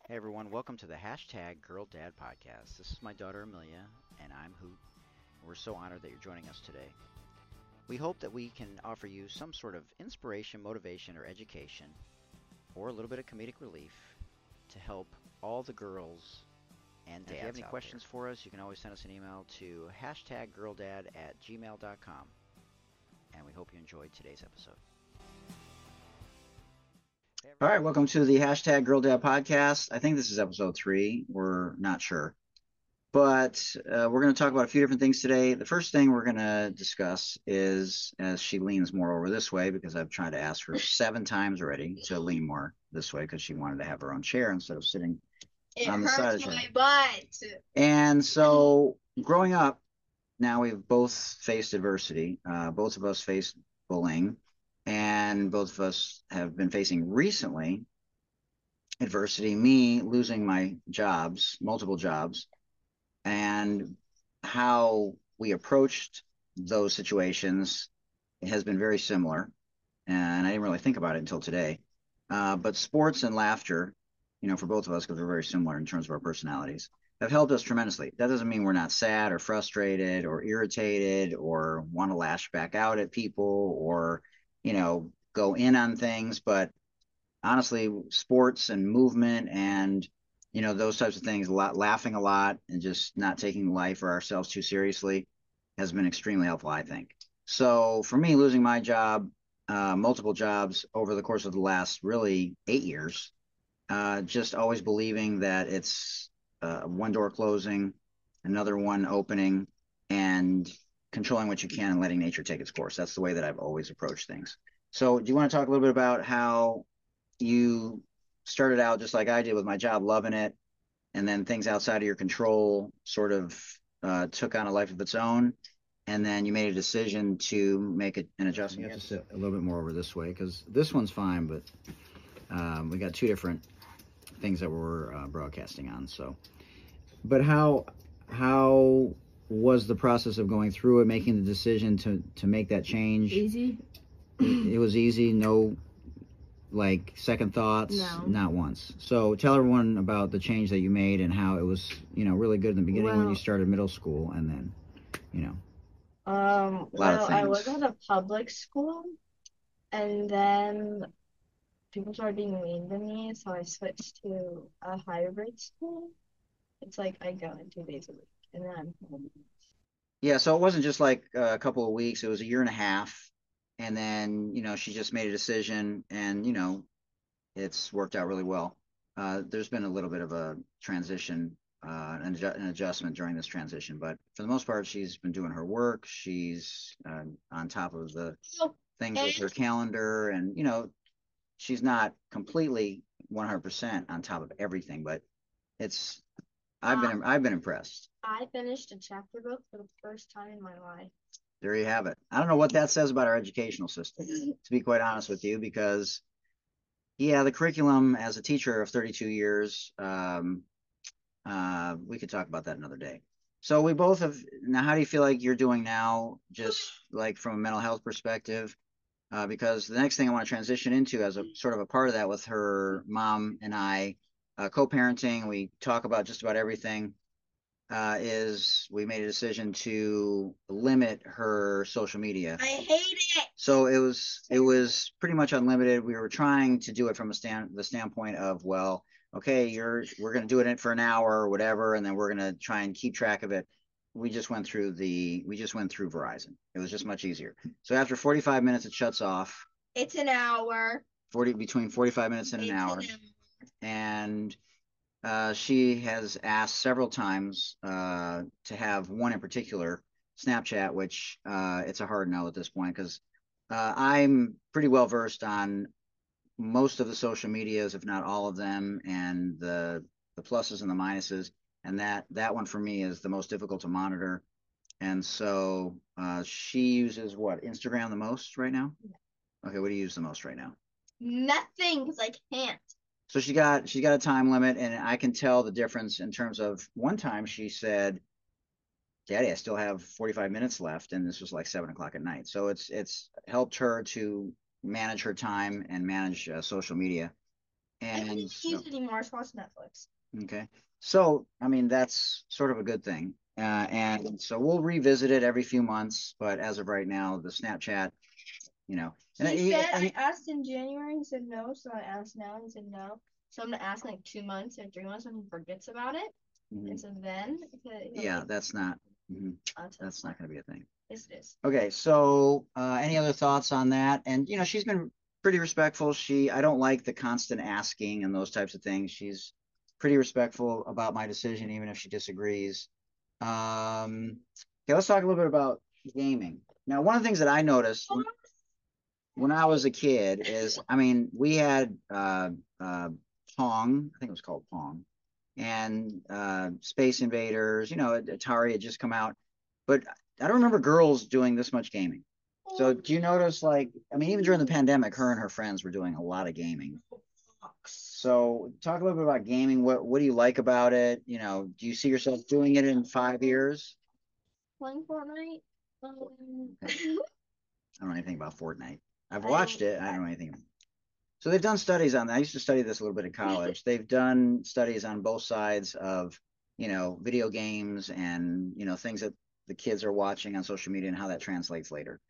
Hey everyone, welcome to the hashtag Girl Dad Podcast. This is my daughter Amelia, and I'm Hoot. We're so honored that you're joining us today. We hope that we can offer you some sort of inspiration, motivation, or education, or a little bit of comedic relief to help all the girls and dads. If you have any questions for us, you can always send us an email to hashtag girldad@gmail.com. And we hope you enjoyed today's episode. All right, welcome to the hashtag Girl Dad Podcast. I think this is episode 3. We're not sure. But we're going to talk about a few different things today. The first thing we're going to discuss is, as she leans more over this way, because I've tried to ask her 7 times already to lean more this way because she wanted to have her own chair instead of sitting on the side of the chair. It hurts my butt. And so growing up, now we've both faced adversity. Both of us faced bullying. And both of us have been facing recently adversity, me losing my jobs, multiple jobs, and how we approached those situations has been very similar. And I didn't really think about it until today. But sports and laughter, for both of us, because we're very similar in terms of our personalities, have helped us tremendously. That doesn't mean we're not sad or frustrated or irritated or want to lash back out at people or, go in on things. But honestly, sports and movement and those types of things, laughing a lot and just not taking life or ourselves too seriously has been extremely helpful, I think. So for me, losing my job, multiple jobs over the course of the last really 8 years, just always believing that it's one door closing, another one opening, and controlling what you can and letting nature take its course. That's the way that I've always approached things. So do you want to talk a little bit about how you started out just like I did with my job, loving it, and then things outside of your control sort of took on a life of its own, and then you made a decision to make an adjustment? You have to sit a little bit more over this way because this one's fine, but we got 2 different things that we're broadcasting on. So, but how was the process of going through it, making the decision to make that change? Easy. It was easy. No, like second thoughts. No. Not once. So tell everyone about the change that you made and how it was, really good in the beginning when you started middle school, and then, I was at a public school, and then people started being mean to me, so I switched to a hybrid school. It's like I go in 2 days a week, and then I'm home. Yeah, so it wasn't just like a couple of weeks, it was a year and a half. And then, she just made a decision and, it's worked out really well. There's been a little bit of a transition, an adjustment during this transition, but for the most part, she's been doing her work. She's on top of the things with her calendar, and, she's not completely 100% on top of everything, but it's, I've been impressed. I finished a chapter book for the first time in my life. There you have it. I don't know what that says about our educational system, to be quite honest with you, because, yeah, the curriculum as a teacher of 32 years, we could talk about that another day. So we both have, now how do you feel like you're doing now, just like from a mental health perspective? Because the next thing I want to transition into as a sort of a part of that with her mom and I, co-parenting, we talk about just about everything. Is we made a decision to limit her social media. I hate it. So it was pretty much unlimited. We were trying to do it from the standpoint of, well, okay, we're going to do it for an hour or whatever, and then we're going to try and keep track of it. We just went through Verizon. It was just much easier. So after 45 minutes, it shuts off. It's an hour. Between 45 minutes and an hour. And she has asked several times to have one in particular, Snapchat, which it's a hard no at this point because I'm pretty well versed on most of the social medias, if not all of them, and the pluses and the minuses. And that one for me is the most difficult to monitor. And so she uses what, Instagram the most right now? Okay, what do you use the most right now? Nothing, because I can't. So she got a time limit, and I can tell the difference in terms of one time she said, "Daddy, I still have 45 minutes left," and this was like 7 o'clock at night. So it's helped her to manage her time and manage social media. I And don't use it anymore. I just watch Netflix. okay. So, I mean, that's sort of a good thing. And so we'll revisit it every few months, but as of right now, the Snapchat, you know, He said, I asked in January, he said no, so I asked now, he said no. So I'm gonna ask in like 2 months or 3 months when he forgets about it. mhm. And so then Yeah, that's not until that's not going to be a thing. yes, it is. Okay, so any other thoughts on that? And she's been pretty respectful. I don't like the constant asking and those types of things. She's pretty respectful about my decision, even if she disagrees. Okay, let's talk a little bit about gaming. Now, one of the things that I noticed when I was a kid is, I mean, we had Pong, I think it was called Pong, and Space Invaders. Atari had just come out, but I don't remember girls doing this much gaming. So do you notice, like, I mean, even during the pandemic, her and her friends were doing a lot of gaming. So talk a little bit about gaming. What do you like about it? Do you see yourself doing it in 5 years? Playing Fortnite. I don't know anything about Fortnite. I've watched it. I don't know anything. So they've done studies on that. I used to study this a little bit in college. They've done studies on both sides of, video games and, things that the kids are watching on social media and how that translates later.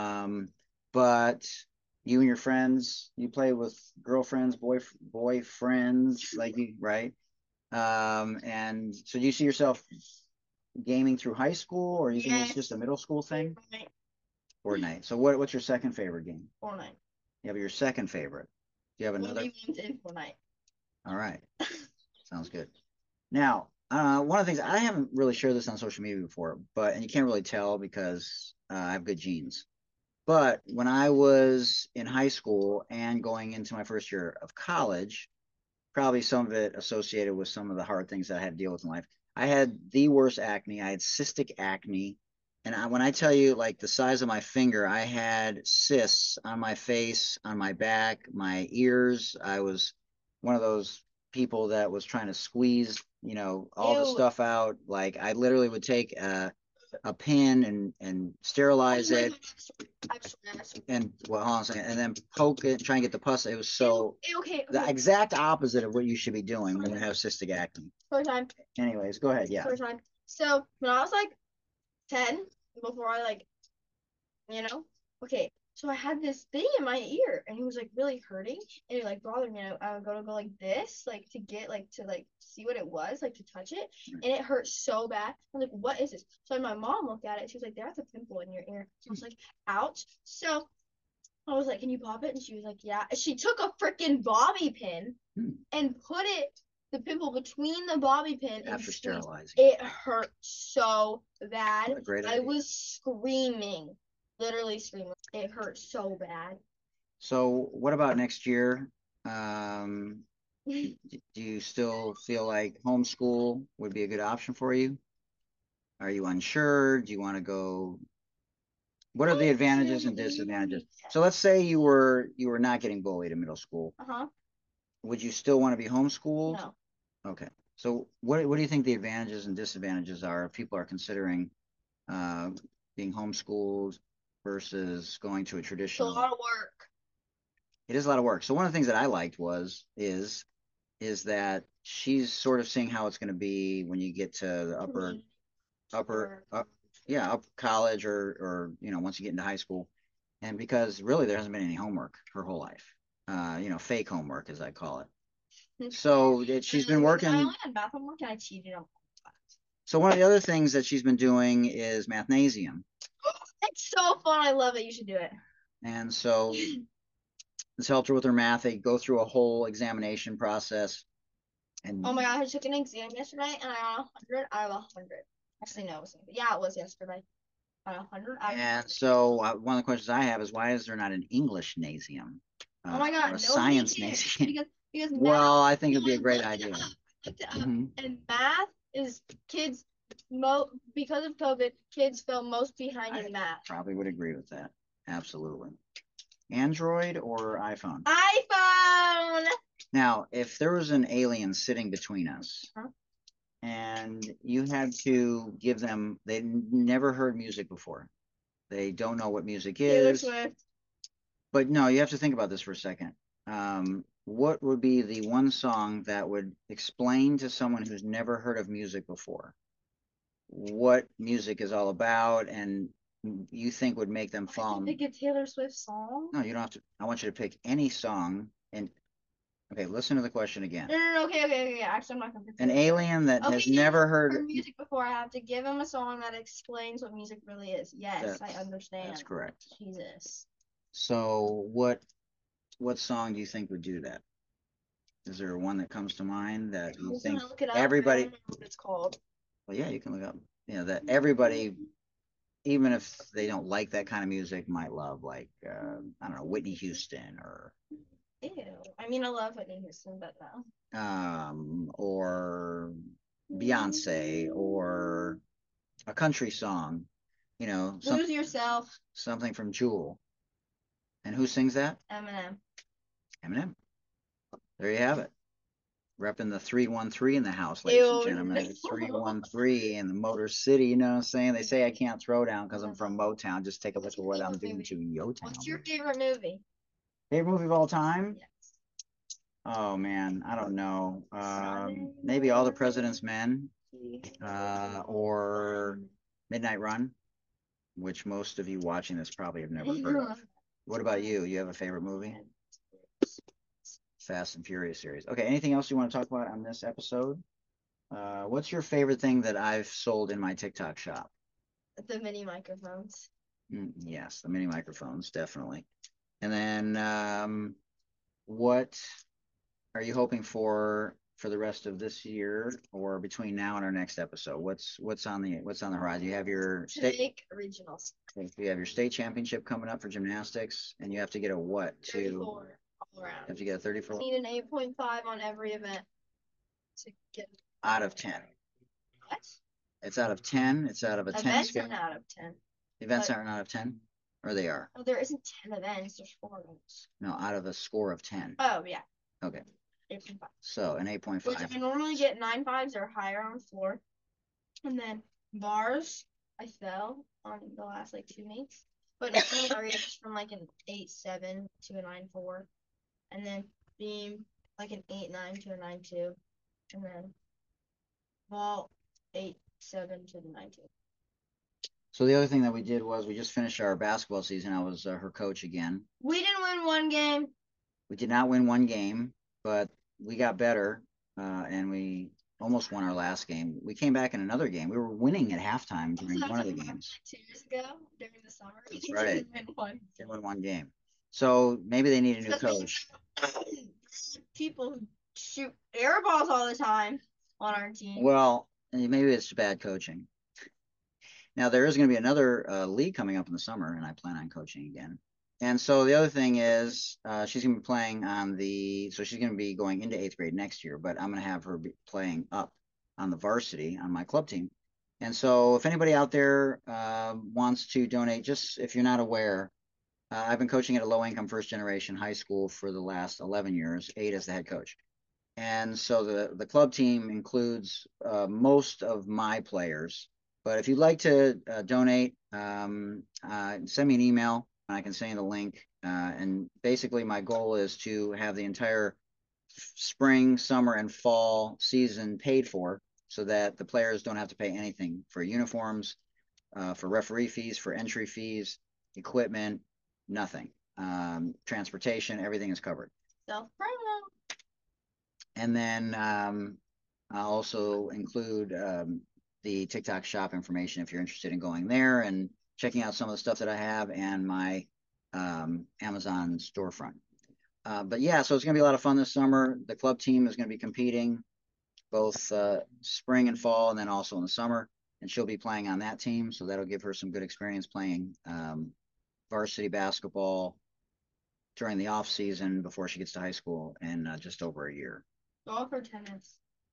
But you and your friends, you play with girlfriends, boyfriends, like you, right? And so do you see yourself gaming through high school, or you think it's just a middle school thing? Fortnite. So what's your second favorite game? Fortnite. Yeah, but your second favorite. Do you have another? In Fortnite. All right. Sounds good. Now, one of the things, I haven't really shared this on social media before, and you can't really tell because I have good genes. But when I was in high school and going into my first year of college, probably some of it associated with some of the hard things that I had to deal with in life. I had the worst acne. I had cystic acne. And when I tell you, like, the size of my finger, I had cysts on my face, on my back, my ears. I was one of those people that was trying to squeeze, all the stuff out. Like, I literally would take a pin and sterilize it, and well, hold on a second, and then poke it, try and get the pus. It was okay. The exact opposite of what you should be doing when you have cystic acne. Story time. Anyways, go ahead. Yeah. Story time. So when I was like 10, before I okay. So I had this thing in my ear, and it was like really hurting, and it like bothered me. I would go like this, like to get to see what it was, like to touch it, and it hurt so bad. I was like, "What is this?" So my mom looked at it. She was like, "There's a pimple in your ear." So I was like, "Ouch!" So I was like, "Can you pop it?" And she was like, "Yeah." And she took a freaking bobby pin and put the pimple between the bobby pin after sterilizing. It hurt so bad. What a great idea. I was screaming. Literally screaming. It hurt so bad. So what about next year? Do you still feel like homeschool would be a good option for you? Are you unsure? Do you want to go? What are the advantages and disadvantages? So let's say you were not getting bullied in middle school. Would you still want to be homeschooled? No. Okay. So what do you think the advantages and disadvantages are if people are considering being homeschooled versus going to a traditional? It's a lot of work. It is a lot of work. So one of the things that I liked is that she's sort of seeing how it's going to be when you get to the upper college or once you get into high school, and because really there hasn't been any homework her whole life, fake homework as I call it. So she's been working. I only had math homework and I cheated on class. So one of the other things that she's been doing is Mathnasium. It's so fun. I love it. You should do it. And so it's helped her with her math. They go through a whole examination process. And oh my God, I took an exam yesterday and I got 100 out of 100. Actually, no, it was yesterday. Out of 100 out of 100. And so one of the questions I have is, why is there not an English-nasium? Oh my God, or a science-nasium? Because well, I think it'd be a great idea. And math is kids because of COVID, kids fell most behind in math. Probably would agree with that. Absolutely. Android or iPhone? iPhone. Now, if there was an alien sitting between us, and you had to give them, they never heard music before. They don't know what music is. Taylor Swift. But no, you have to think about this for a second. what would be the one song that would explain to someone who's never heard of music before what music is all about and you think would make them fall? Pick a Taylor Swift song. No, you don't have to. I want you to pick any song and okay, listen to the question again. No, okay. Actually, I'm not gonna pick An Taylor Swift. alien that Okay, has yeah, never heard heard. music before. I have to give him a song that explains what music really is. Yes, I understand. That's correct. Jesus. So what song do you think would do that? Is there one that comes to mind that you I'm think gonna look it up. everybody? I don't know what it's called. Well, yeah, you can look up. You know that everybody, even if they don't like that kind of music, might love like I don't know, Whitney Houston or Ew. I mean, I love Whitney Houston, but no. or Beyonce or a country song, you know, Lose Yourself. something from Jewel. And who sings that? Eminem. Eminem. There you have it. Repping the 313 in the house, ladies and gentlemen. No. 313 in the Motor City, you know what I'm saying? They say I can't throw down because I'm from Motown. Just take a look at what I'm doing to Yo Town. What's your favorite movie? Favorite movie of all time? Yes. Oh man, I don't know. Maybe All the President's Men, or Midnight Run, which most of you watching this probably have never heard of. What about you? You have a favorite movie? Fast and Furious series. Okay, anything else you want to talk about on this episode? What's your favorite thing that I've sold in my TikTok shop? The mini microphones. Yes, the mini microphones, definitely. And then what are you hoping for the rest of this year or between now and our next episode? What's on the horizon? You have your state regionals. You have your state championship coming up for gymnastics, and you have to get a what? 34 all around. You have to get a 34. You need an 8.5 on every event to get out of 10. What? It's out of 10. It's out of a 10 events scale. Aren't out of 10. Events aren't out of 10, or they are. Oh, there isn't 10 events. There's 4 events. No, out of a score of 10. Oh yeah. Okay. 8.5. So an 8.5. Which I normally get 9.5s or higher on floor, and then bars I fell on the last like 2 meets, but normally I reached from like an 8.7 to a 9.4, and then beam like an 8.9 to a 9.2, and then vault 8.7 to the 9.2. So the other thing that we did was we just finished our basketball season. I was her coach again. We didn't win one game. We did not win one game, but we got better, and we almost won our last game. We came back in another game. We were winning at halftime during one of the games. 2 years ago during the summer. That's right. Didn't win one. Didn't win one game. So maybe they need a new coach. People who shoot air balls all the time on our team. Well, maybe it's bad coaching. Now there is going to be another league coming up in the summer, and I plan on coaching again. And so the other thing is she's going to be playing so she's going to be going into 8th grade next year, but I'm going to have her be playing up on the varsity on my club team. And so if anybody out there wants to donate, just if you're not aware, I've been coaching at a low-income first-generation high school for the last 11 years, 8 as the head coach. And so the club team includes most of my players. But if you'd like to donate, send me an email. I can send you the link. And basically my goal is to have the entire spring, summer, and fall season paid for so that the players don't have to pay anything for uniforms, for referee fees, for entry fees, equipment, nothing. Transportation, everything is covered. Self-promo. And then I'll also include the TikTok shop information if you're interested in going there and checking out some of the stuff that I have and my Amazon storefront. But yeah, so it's going to be a lot of fun this summer. The club team is going to be competing both spring and fall, and then also in the summer. And she'll be playing on that team, so that'll give her some good experience playing varsity basketball during the off season before she gets to high school in just over a year. Golf or tennis?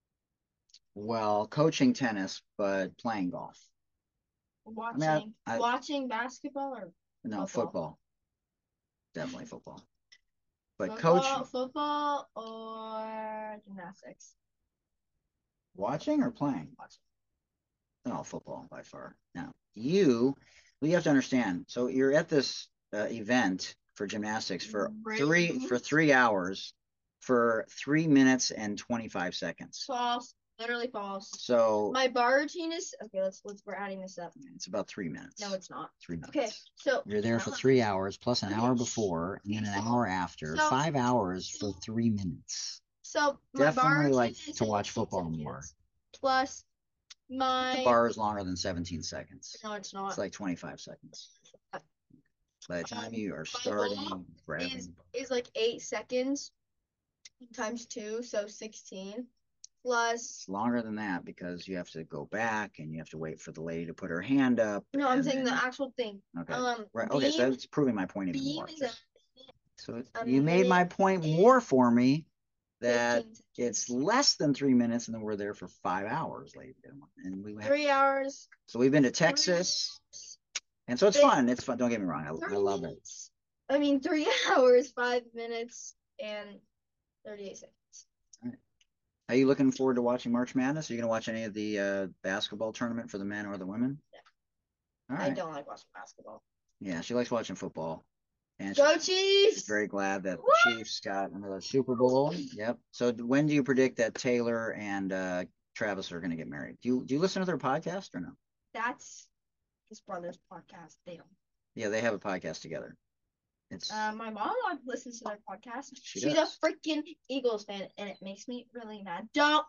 Well, coaching tennis, but playing golf. Watching watching basketball or no football? Definitely football. But football or gymnastics? Watching or playing? Watching. No, football by far. Now you have to understand. So you're at this event for gymnastics for 3 hours for 3 minutes and 25 seconds. False. Literally false. So My bar routine is okay. We're adding this up. it's about 3 minutes. No, it's not. 3 minutes. Okay, so You're there for 3 hours plus an hour before and then an hour after. So- 5 hours for 3 minutes. so my bar Definitely routine like is to watch 18 football seconds, more. Plus my The bar is longer than 17 seconds. no, it's not. It's like 25 seconds. By the time you are My starting ball grabbing. is like 8 seconds times 2, so 16. Plus It's longer than that because you have to go back and you have to wait for the lady to put her hand up. no, I'm and saying the then- actual thing. Okay. Right. Okay, so Beam, that's proving my point even beam more. is a So a you made my minute point and more for me that 15 seconds. it's less than 3 minutes and then we're there for 5 hours, ladies and gentlemen. And we have, 3 hours. so we've been to Texas, and so it's It- fun. It's fun. Don't get me wrong. I 3 love it. minutes. I mean, 3 hours, 5 minutes, and 38 seconds. Are you looking forward to watching March Madness? Are you going to watch any of the basketball tournament for the men or the women? No. All I right. don't like watching basketball. Yeah, she likes watching football. And Go she's Chiefs! very glad that the Woo! Chiefs got another Super Bowl. Yep. So when do you predict that Taylor and Travis are going to get married? Do you listen to their podcast or no? That's his brother's podcast. They don't. Yeah, they have a podcast together. It's My mom listens to their podcast. She She's does. a freaking Eagles fan, and it makes me really mad. Don't.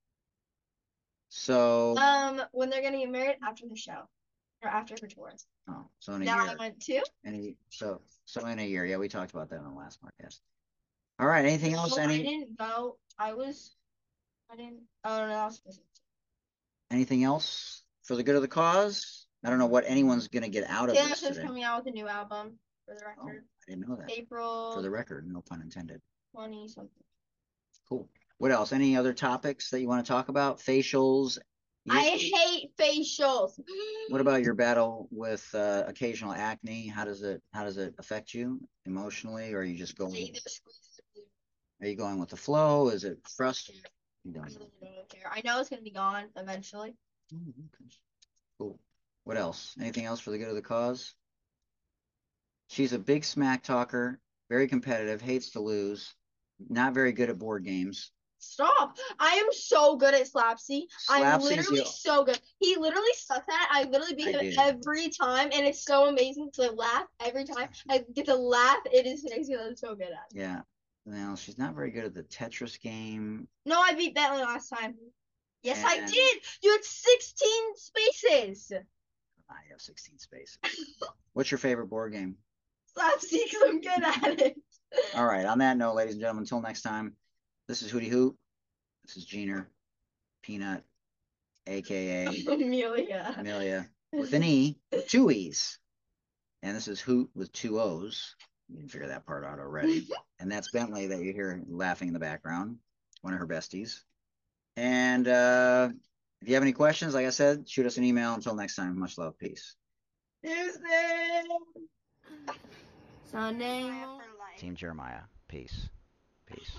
so When they're gonna get married after the show, or after her tour. so in a That year. I went to. So in a year. Yeah, we talked about that on the last podcast. All right. Anything else? No, I didn't go. I didn't. Oh no, I was supposed to. Anything else for the good of the cause? I don't know what anyone's going to get out of Taylor this Swift's today. coming out with a new album for the Oh, record. I didn't know that. April For the record, no pun intended. 20 something. Cool. What else? Any other topics that you want to talk about? Facials. I hate facials. What about your battle with occasional acne? How does it affect you emotionally, or are you just They going? either squeeze the glue. Are you going with the flow? Is it frustrating? You I don't really don't care. I know it's gonna be gone eventually. know. Okay. Cool. What else? Anything else for the good of the cause? She's a big smack talker, very competitive, hates to lose, not very good at board games. Stop! I am so good at Slapsy. I'm Slapsy's literally the- so good. He literally sucks at it. I literally beat I him do. every time, and it's so amazing to laugh every time. I get to laugh. It is makes me so good at it. Yeah. Now she's not very good at the Tetris game. No, I beat Bentley last time. Yes, I And- did. You had 16 spaces. I have 16 spaces. What's your favorite board game? Slapsy, because I'm good at it. All right. On that note, ladies and gentlemen, until next time, this is Hootie Hoot. This is Jeaner, Peanut, aka Amelia. Amelia, with an E, 2 E's. And this is Hoot with 2 O's. You can figure that part out already. And that's Bentley that you hear laughing in the background, one of her besties. And if you have any questions, like I said, shoot us an email. Until next time, much love. Peace. Tuesday. Sunday. Team Jeremiah. Peace. Peace.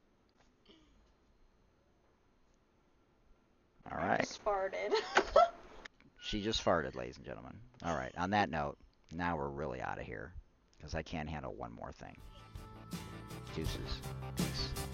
All right. Just farted. She just farted, ladies and gentlemen. All right. On that note, now we're really out of here because I can't handle one more thing. Deuces. Peace.